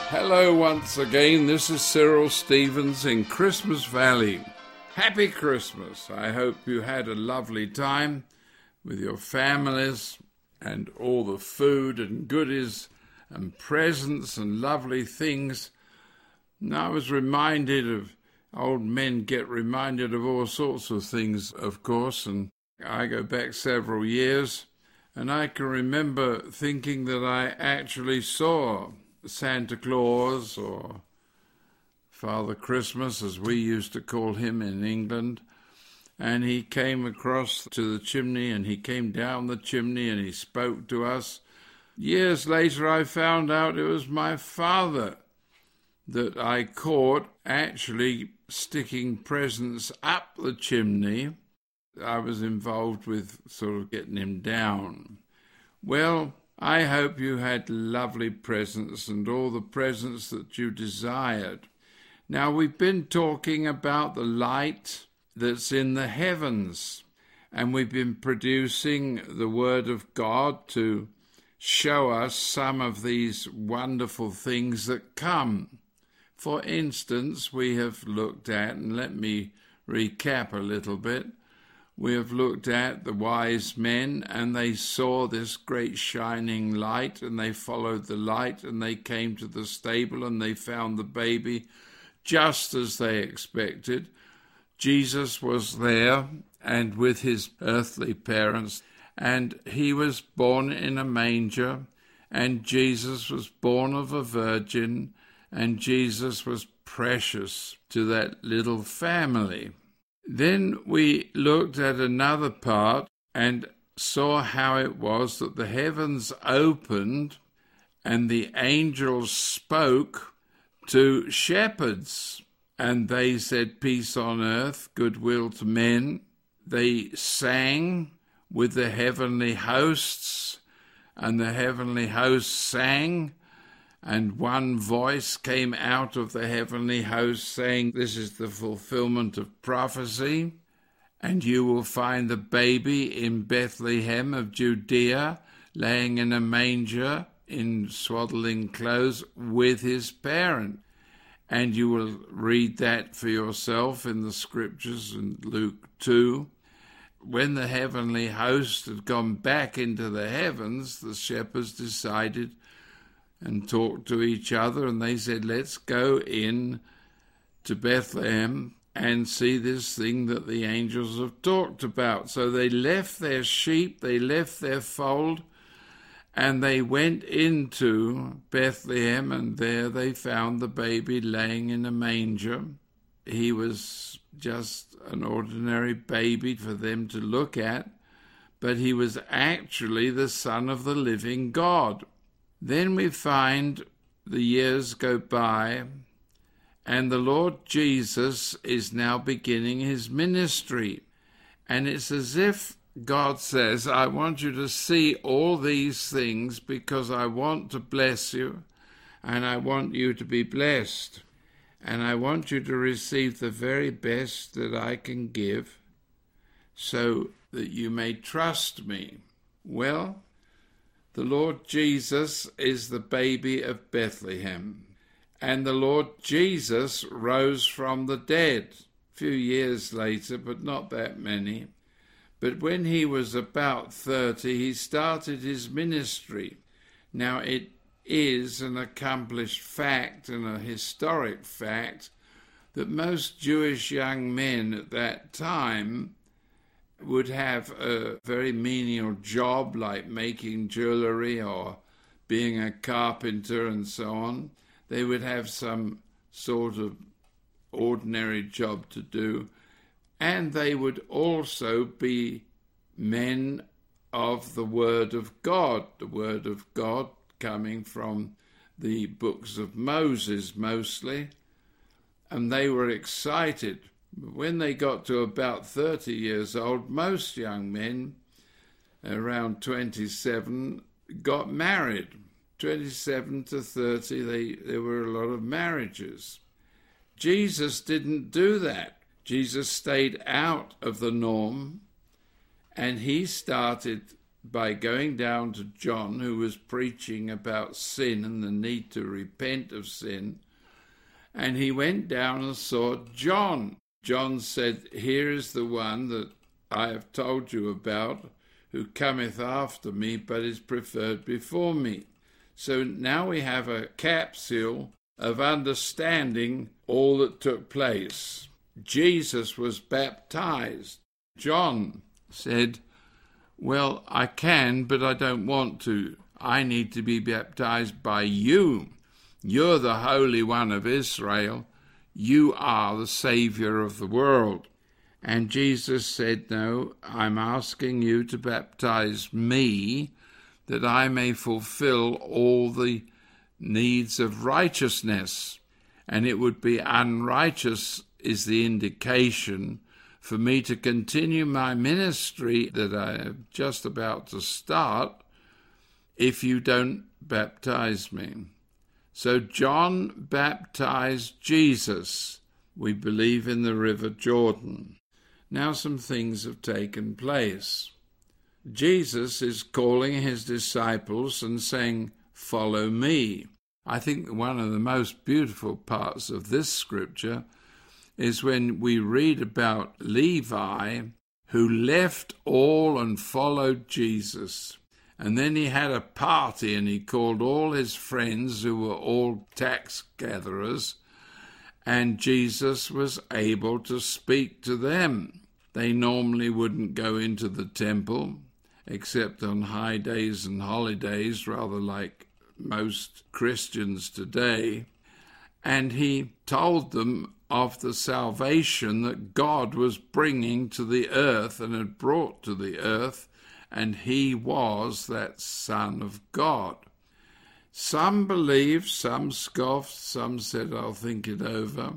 Hello once again, this is Cyril Stevens in Christmas Valley. Happy Christmas. I hope you had a lovely time with your families and all the food and goodies and presents and lovely things. And I was reminded of, old men get reminded of all sorts of things, of course, and I go back several years, and I can remember thinking that I actually saw Santa Claus, or Father Christmas, as we used to call him in England, and he came across to the chimney, and he came down the chimney, and he spoke to us. Years later, I found out it was my father that I caught actually sticking presents up the chimney. I was involved with sort of getting him down. Well, I hope you had lovely presents and all the presents that you desired. Now, we've been talking about the light that's in the heavens, and we've been producing the Word of God to show us some of these wonderful things that come. For instance, we have looked at, and let me recap a little bit, we have looked at the wise men, and they saw this great shining light, and they followed the light, and they came to the stable, and they found the baby just as they expected. Jesus was there, and with his earthly parents, and he was born in a manger, and Jesus was born of a virgin, and Jesus was precious to that little family. Then we looked at another part and saw how it was that the heavens opened and the angels spoke to shepherds, and they said, "Peace on earth, goodwill to men." They sang with the heavenly hosts, and the heavenly hosts sang, and one voice came out of the heavenly host saying, "This is the fulfillment of prophecy, and you will find the baby in Bethlehem of Judea, laying in a manger in swaddling clothes with his parent." And you will read that for yourself in the scriptures in Luke 2. When the heavenly host had gone back into the heavens, the shepherds decided and talked to each other, and they said, "Let's go in to Bethlehem and see this thing that the angels have talked about." So they left their sheep, they left their fold, and they went into Bethlehem, and there they found the baby laying in a manger. He was just an ordinary baby for them to look at, but he was actually the Son of the living God. Then we find the years go by, and the Lord Jesus is now beginning his ministry. And it's as if God says, "I want you to see all these things because I want to bless you, and I want you to be blessed. And I want you to receive the very best that I can give so that you may trust me." Well, the Lord Jesus is the baby of Bethlehem, and the Lord Jesus rose from the dead a few years later, but not that many. But when he was about 30, he started his ministry. Now, it is an accomplished fact and a historic fact that most Jewish young men at that time would have a very menial job like making jewelry or being a carpenter and so on. They would have some sort of ordinary job to do, and they would also be men of the Word of God, the Word of God coming from the books of Moses mostly, and they were excited. When they got to about 30 years old, most young men, around 27, got married. 27 to 30, there were a lot of marriages. Jesus didn't do that. Jesus stayed out of the norm, and he started by going down to John, who was preaching about sin and the need to repent of sin. And he went down and saw John. John said, "Here is the one that I have told you about, who cometh after me, but is preferred before me." So now we have a capsule of understanding all that took place. Jesus was baptized. John said, "Well, I can, but I don't want to. I need to be baptized by you. You're the Holy One of Israel. You are the Savior of the world." And Jesus said, "No, I'm asking you to baptize me, that I may fulfill all the needs of righteousness. And it would be unrighteous," is the indication, "for me to continue my ministry that I am just about to start if you don't baptize me." So John baptized Jesus, we believe, in the river Jordan. Now some things have taken place. Jesus is calling his disciples and saying, "Follow me." I think one of the most beautiful parts of this scripture is when we read about Levi, who left all and followed Jesus. And then he had a party and he called all his friends, who were all tax gatherers, and Jesus was able to speak to them. They normally wouldn't go into the temple, except on high days and holidays, rather like most Christians today. And he told them of the salvation that God was bringing to the earth and had brought to the earth, and he was that Son of God. Some believed, some scoffed, some said, "I'll think it over."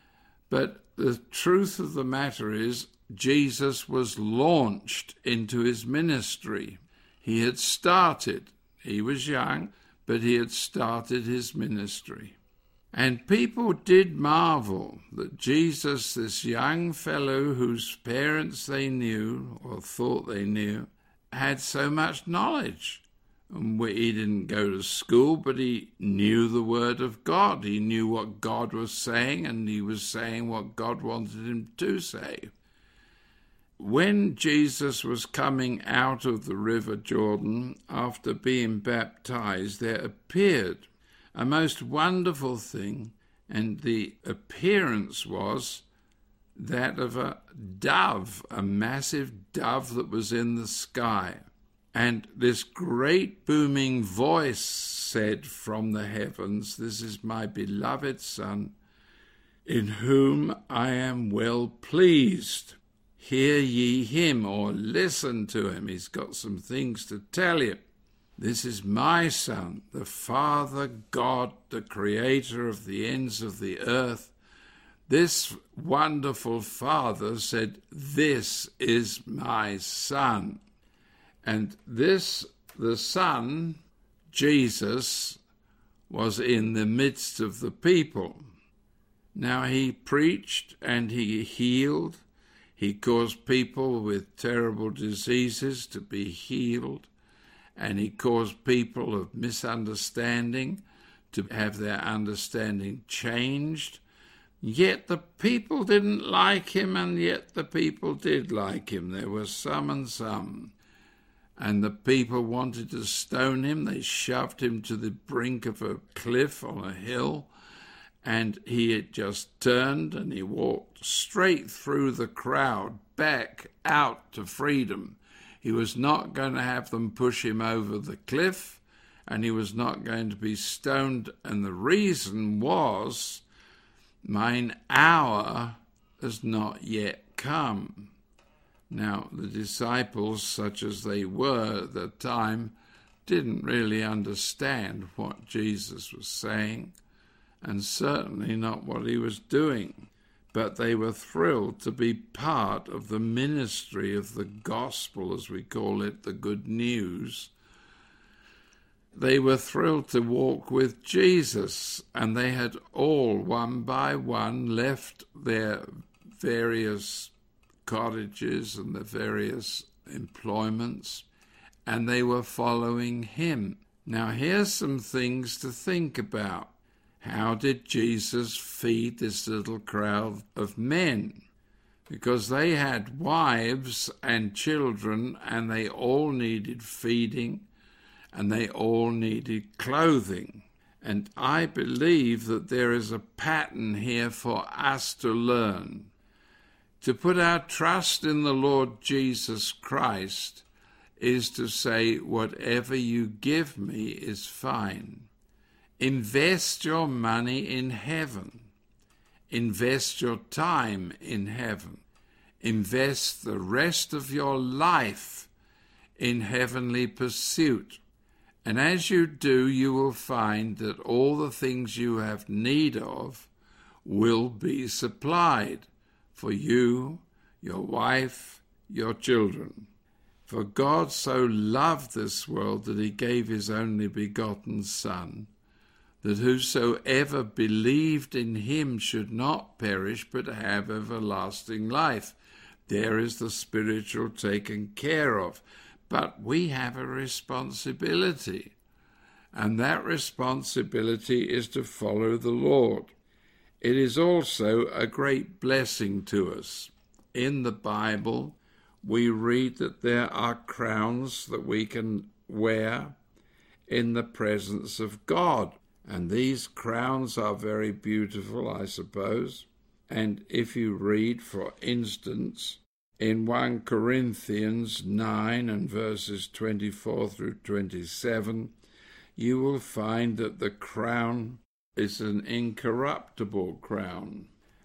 But the truth of the matter is, Jesus was launched into his ministry. He had started. He was young, but he had started his ministry. And people did marvel that Jesus, this young fellow whose parents they knew, or thought they knew, had so much knowledge. And he didn't go to school, but he knew the word of God. He knew what God was saying, and he was saying what God wanted him to say. When Jesus was coming out of the river Jordan after being baptized, there appeared a most wonderful thing, and the appearance was that of a dove, a massive dove that was in the sky. And this great booming voice said from the heavens, "This is my beloved Son, in whom I am well pleased. Hear ye him," or listen to him. He's got some things to tell you. "This is my Son, the Father God, the Creator of the ends of the earth." This wonderful Father said, "This is my Son." And this, the Son, Jesus, was in the midst of the people. Now he preached and he healed. He caused people with terrible diseases to be healed. And he caused people of misunderstanding to have their understanding changed. Yet the people didn't like him, and yet the people did like him. There were some and some. And the people wanted to stone him. They shoved him to the brink of a cliff on a hill, and he had just turned and he walked straight through the crowd back out to freedom. He was not going to have them push him over the cliff, and he was not going to be stoned. And the reason was, "Mine hour has not yet come." Now, the disciples, such as they were at the time, didn't really understand what Jesus was saying, and certainly not what he was doing. But they were thrilled to be part of the ministry of the gospel, as we call it, the good news. They were thrilled to walk with Jesus, and they had all, one by one, left their various cottages and their various employments, and they were following him. Now here's some things to think about. How did Jesus feed this little crowd of men? Because they had wives and children, and they all needed feeding, and they all needed clothing. And I believe that there is a pattern here for us to learn. To put our trust in the Lord Jesus Christ is to say, whatever you give me is fine. Invest your money in heaven. Invest your time in heaven. Invest the rest of your life in heavenly pursuit. And as you do, you will find that all the things you have need of will be supplied for you, your wife, your children. For God so loved this world that he gave his only begotten Son, that whosoever believed in him should not perish but have everlasting life. There is the spiritual taken care of. But we have a responsibility, and that responsibility is to follow the Lord. It is also a great blessing to us. In the Bible, we read that there are crowns that we can wear in the presence of God. And these crowns are very beautiful, I suppose. And if you read, for instance, in 1 Corinthians 9 and verses 24 through 27, you will find that the crown is an incorruptible crown.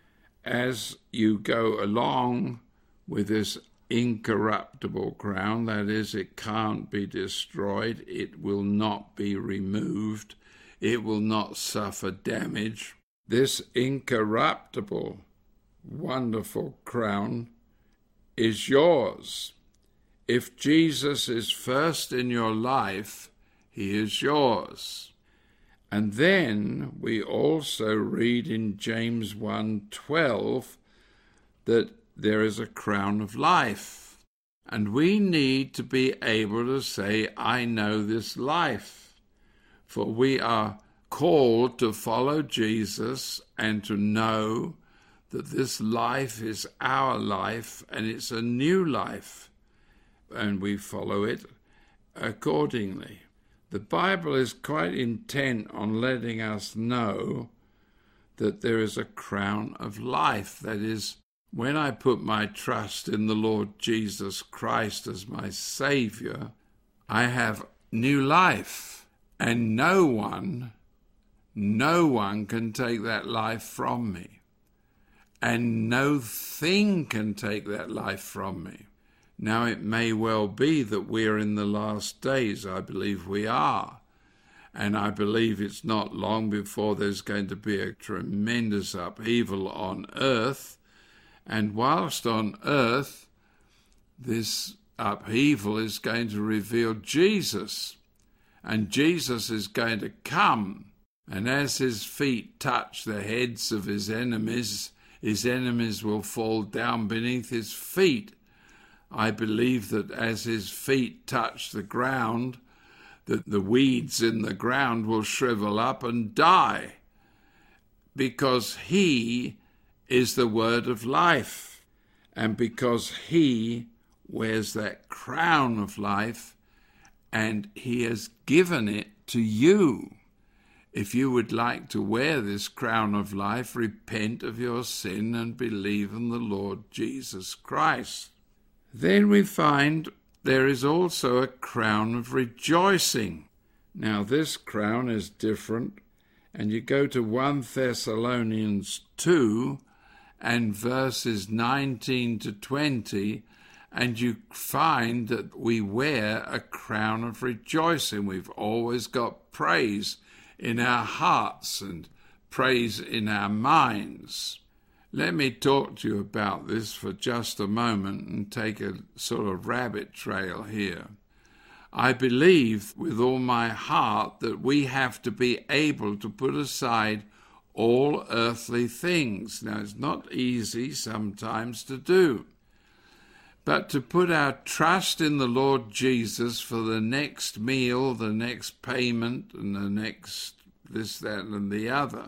As you go along with this incorruptible crown, that is, it can't be destroyed, it will not be removed, it will not suffer damage. This incorruptible, wonderful crown is yours. If Jesus is first in your life, he is yours. And then we also read in James 1:12 that there is a crown of life. And we need to be able to say, I know this life. For we are called to follow Jesus and to know that this life is our life and it's a new life, and we follow it accordingly. The Bible is quite intent on letting us know that there is a crown of life. That is, when I put my trust in the Lord Jesus Christ as my Savior, I have new life. And no one can take that life from me. And no thing can take that life from me. Now, it may well be that we're in the last days. I believe we are. And I believe it's not long before there's going to be a tremendous upheaval on earth. And whilst on earth, this upheaval is going to reveal Jesus. And Jesus is going to come, and as his feet touch the heads of his enemies will fall down beneath his feet. I believe that as his feet touch the ground, that the weeds in the ground will shrivel up and die, because he is the word of life, and because he wears that crown of life, and he has given it to you. If you would like to wear this crown of life, repent of your sin and believe in the Lord Jesus Christ. Then we find there is also a crown of rejoicing. Now this crown is different, and you go to 1 Thessalonians 2 and verses 19 to 20, and you find that we wear a crown of rejoicing. We've always got praise in our hearts and praise in our minds. Let me talk to you about this for just a moment and take a sort of rabbit trail here. I believe with all my heart that we have to be able to put aside all earthly things. Now, it's not easy sometimes to do. but to put our trust in the Lord Jesus for the next meal, the next payment, and the next this, that, and the other.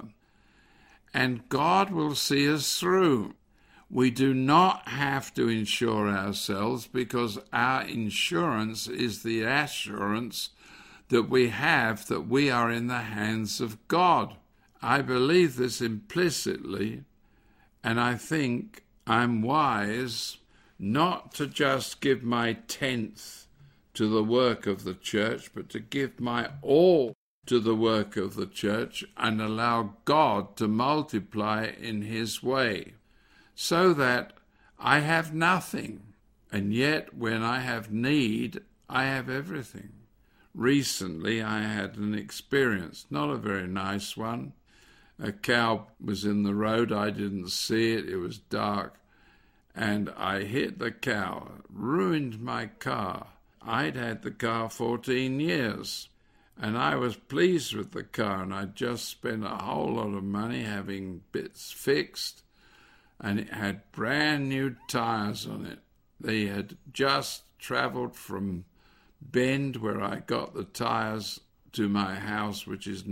And God will see us through. We do not have to insure ourselves because our insurance is the assurance that we have that we are in the hands of God. I believe this implicitly, and I think I'm wise not to just give my tenth to the work of the church, but to give my all to the work of the church and allow God to multiply in his way, so that I have nothing, and yet when I have need, I have everything. Recently I had an experience, not a very nice one. A cow was in the road, I didn't see it, it was dark, and I hit the cow, ruined my car. I'd had the car 14 years, and I was pleased with the car, and I'd just spent a whole lot of money having bits fixed, and it had brand new tires on it. They had just travelled from Bend, where I got the tires, to my house, which is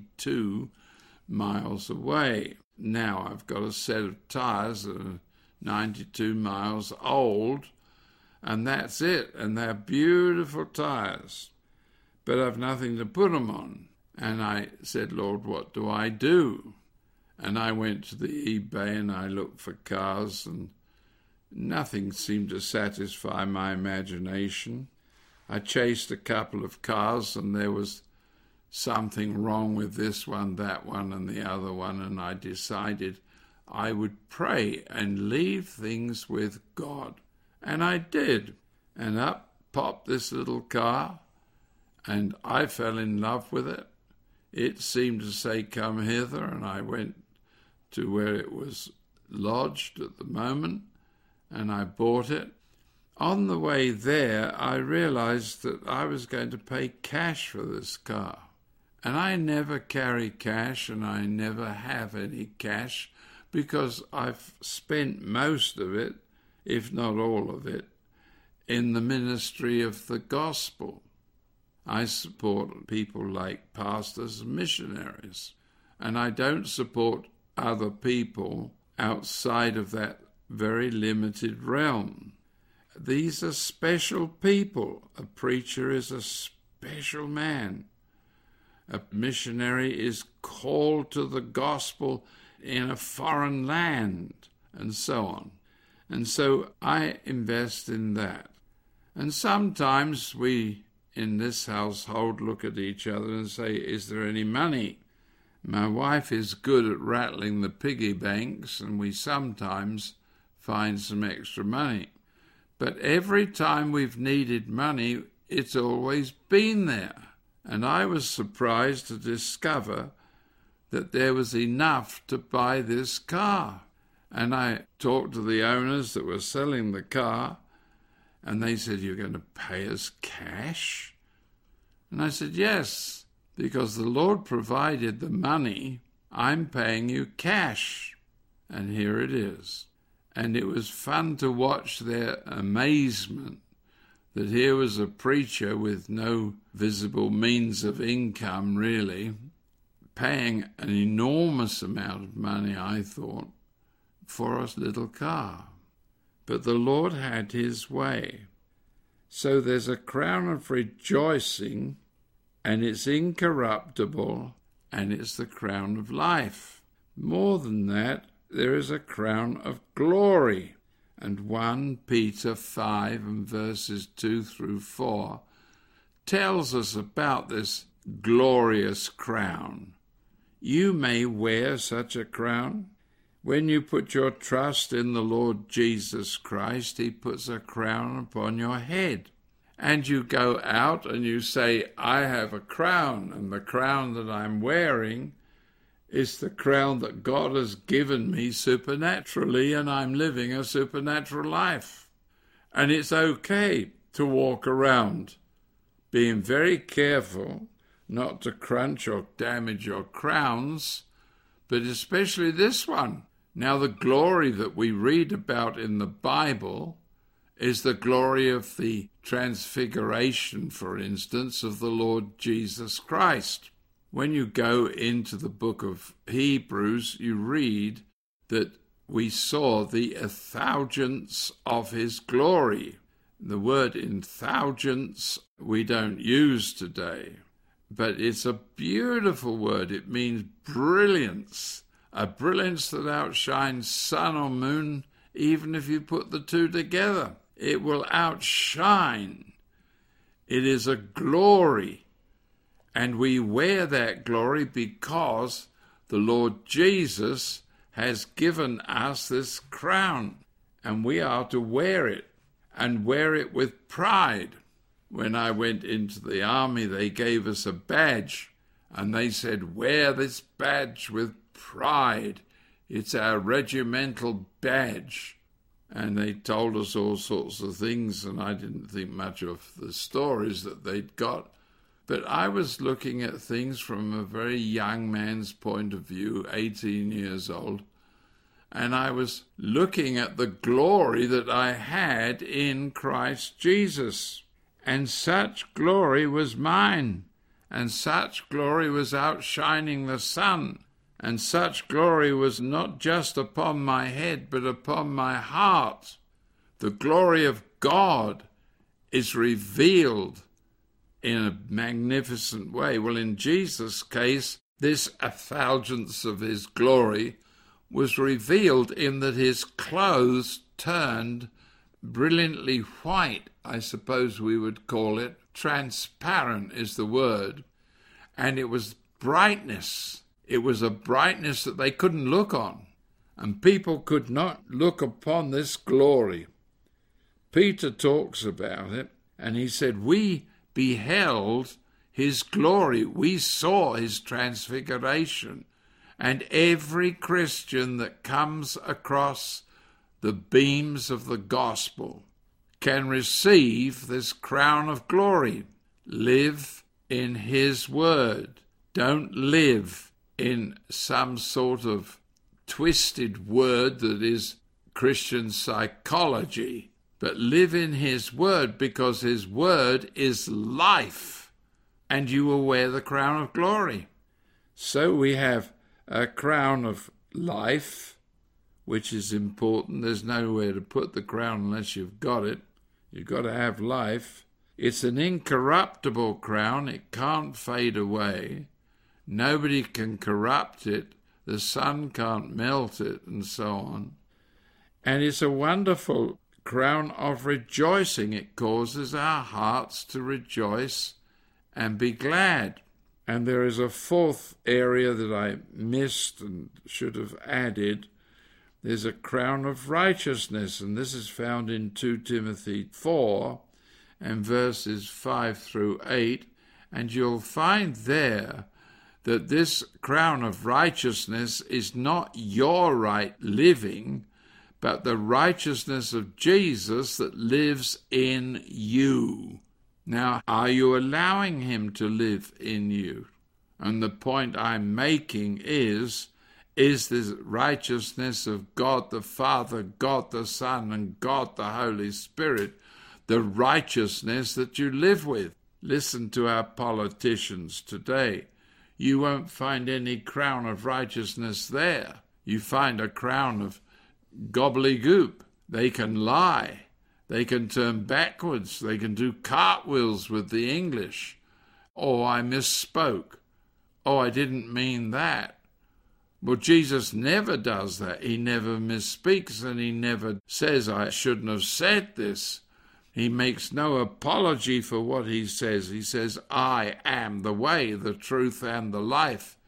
92 miles away. Now I've got a set of tires that are 92 miles old, and that's it, and they're beautiful tires, but I've nothing to put them on. And I said, Lord, what do I do? And I went to the eBay and I looked for cars, and nothing seemed to satisfy my imagination. I chased a couple of cars, and there was something wrong with this one, that one, and the other one, and I decided I would pray and leave things with God. And I did. And up popped this little car, and I fell in love with it. It seemed to say, come hither, and I went to where it was lodged at the moment, and I bought it. On the way there, I realized that I was going to pay cash for this car. And I never carry cash, and I never have any cash, because I've spent most of it, if not all of it, in the ministry of the gospel. I support people like pastors and missionaries, and I don't support other people outside of that very limited realm. These are special people. A preacher is a special man. A missionary is called to the gospel in a foreign land, and so on. And so I invest in that. And sometimes we, in this household, look at each other and say, is there any money? My wife is good at rattling the piggy banks, and we sometimes find some extra money. But every time we've needed money, it's always been there. And I was surprised to discover that there was enough to buy this car. And I talked to the owners that were selling the car, and they said, you're going to pay us cash? And I said, yes, because the Lord provided the money. I'm paying you cash. And here it is. And it was fun to watch their amazement that here was a preacher with no visible means of income, really, paying an enormous amount of money, I thought, for a little car. But the Lord had his way. So there's a crown of rejoicing, and it's incorruptible, and it's the crown of life. More than that, there is a crown of glory. And 1 Peter 5 and verses 2 through 4 tells us about this glorious crown. You may wear such a crown. When you put your trust in the Lord Jesus Christ, he puts a crown upon your head. And you go out and you say, I have a crown, and the crown that I'm wearing is the crown that God has given me supernaturally, and I'm living a supernatural life. And it's okay to walk around being very careful not to crunch or damage your crowns, but especially this one. Now, the glory that we read about in the Bible is the glory of the transfiguration, for instance, of the Lord Jesus Christ. When you go into the book of Hebrews, you read that we saw the effulgence of his glory. The word effulgence we don't use today, but it's a beautiful word. It means brilliance, a brilliance that outshines sun or moon, even if you put the two together. It will outshine. It is a glory, and we wear that glory because the Lord Jesus has given us this crown, and we are to wear it, and wear it with pride. When I went into the army, they gave us a badge, and they said, wear this badge with pride. It's our regimental badge. And they told us all sorts of things, and I didn't think much of the stories that they'd got. But I was looking at things from a very young man's point of view, 18 years old, and I was looking at the glory that I had in Christ Jesus. And such glory was mine, and such glory was outshining the sun, and such glory was not just upon my head, but upon my heart. The glory of God is revealed in a magnificent way. Well, in Jesus' case, this effulgence of his glory was revealed in that his clothes turned brilliantly white, I suppose we would call it. Transparent is the word. And it was brightness. It was a brightness that they couldn't look on. And people could not look upon this glory. Peter talks about it, and he said, we beheld his glory. We saw his transfiguration. And every Christian that comes across the beams of the gospel can receive this crown of glory. Live in his word. Don't live in some sort of twisted word that is Christian psychology, but live in his word, because his word is life, and you will wear the crown of glory. So we have a crown of life, which is important. There's nowhere to put the crown unless you've got it. You've got to have life. It's an incorruptible crown. It can't fade away. Nobody can corrupt it. The sun can't melt it, and so on. And it's a wonderful crown of rejoicing. It causes our hearts to rejoice and be glad. And there is a fourth area that I missed and should have added. There's a crown of righteousness, and this is found in 2 Timothy 4 and verses 5 through 8. And you'll find there that this crown of righteousness is not your right living, but the righteousness of Jesus that lives in you. Now, are you allowing him to live in you? And the point I'm making is this righteousness of God the Father, God the Son, and God the Holy Spirit, the righteousness that you live with? Listen to our politicians today. You won't find any crown of righteousness there. You find a crown of gobbledygook. They can lie. They can turn backwards. They can do cartwheels with the English. Oh, I misspoke. Oh, I didn't mean that. Well, Jesus never does that. He never misspeaks, and he never says, I shouldn't have said this. He makes no apology for what he says. He says, I am the way, the truth, and the life.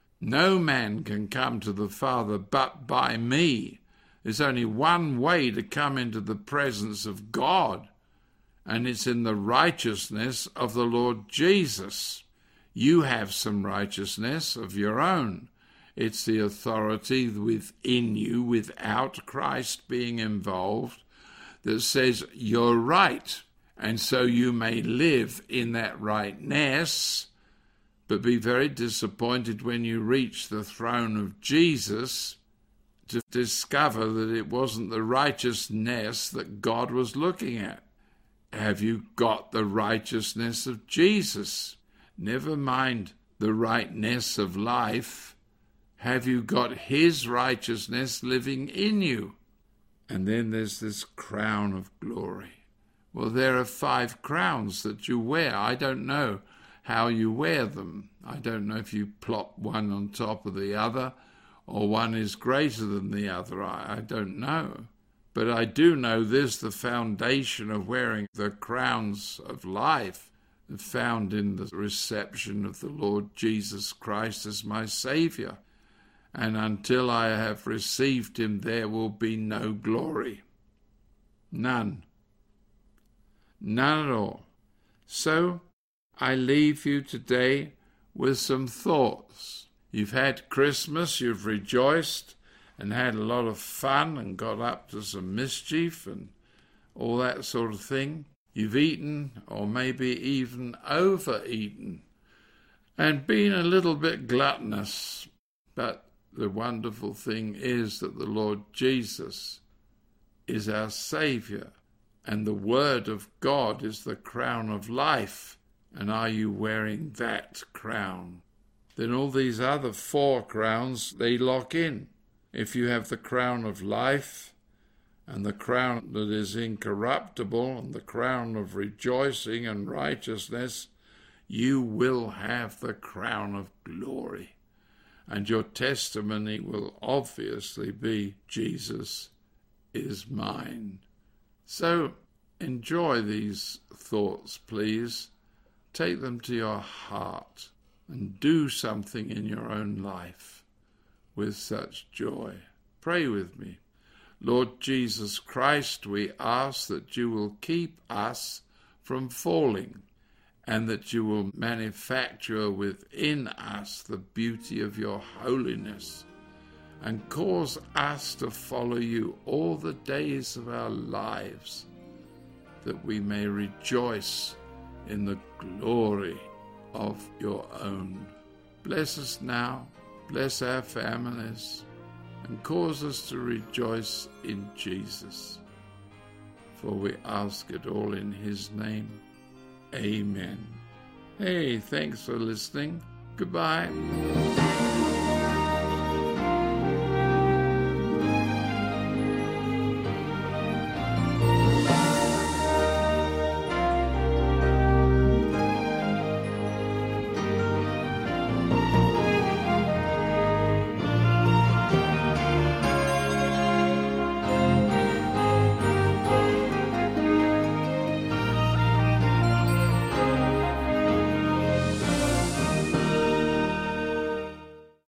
No man can come to the Father but by me. There's only one way to come into the presence of God, and it's in the righteousness of the Lord Jesus. You have some righteousness of your own. It's the authority within you, without Christ being involved, that says you're right. And so you may live in that rightness, but be very disappointed when you reach the throne of Jesus, to discover that it wasn't the righteousness that God was looking at. Have you got the righteousness of Jesus? Never mind the rightness of life. Have you got his righteousness living in you? And then there's this crown of glory. Well, there are 5 crowns that you wear. I don't know how you wear them. I don't know if you plop one on top of the other or one is greater than the other. I don't know. But I do know this, the foundation of wearing the crowns of life found in the reception of the Lord Jesus Christ as my Saviour. And until I have received him, there will be no glory. None. None at all. So I leave you today with some thoughts. You've had Christmas, you've rejoiced and had a lot of fun and got up to some mischief and all that sort of thing. You've eaten, or maybe even overeaten, and been a little bit gluttonous. But the wonderful thing is that the Lord Jesus is our Saviour, and the Word of God is the crown of life. And are you wearing that crown? Then all these other 4 crowns, they lock in. If you have the crown of life, and the crown that is incorruptible, and the crown of rejoicing and righteousness, you will have the crown of glory. And your testimony will obviously be, Jesus is mine. So enjoy these thoughts, please. Take them to your heart and do something in your own life with such joy. Pray with me. Lord Jesus Christ, we ask that you will keep us from falling, and that you will manufacture within us the beauty of your holiness, and cause us to follow you all the days of our lives, that we may rejoice in the glory of your own. Bless us now, bless our families, and cause us to rejoice in Jesus. For we ask it all in his name. Amen. Hey, thanks for listening. Goodbye.